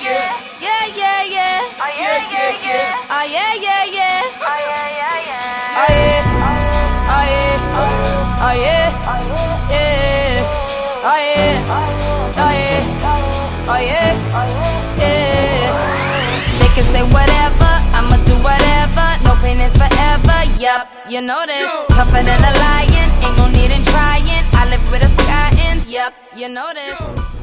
yeah. Yeah, yeah, yeah. Oh yeah, yeah, yeah. Oh yeah, yeah, yeah. Oh yeah, yeah, yeah. Oh yeah. Oh yeah. Oh yeah. Yeah. Oh yeah. Oh yeah. Oh yeah. Yeah. They can say whatever, I'ma do whatever. No pain is forever. Yup, you know this. Tougher than a lion, ain't no need in trying. I live with a sky in. Yup, you know this.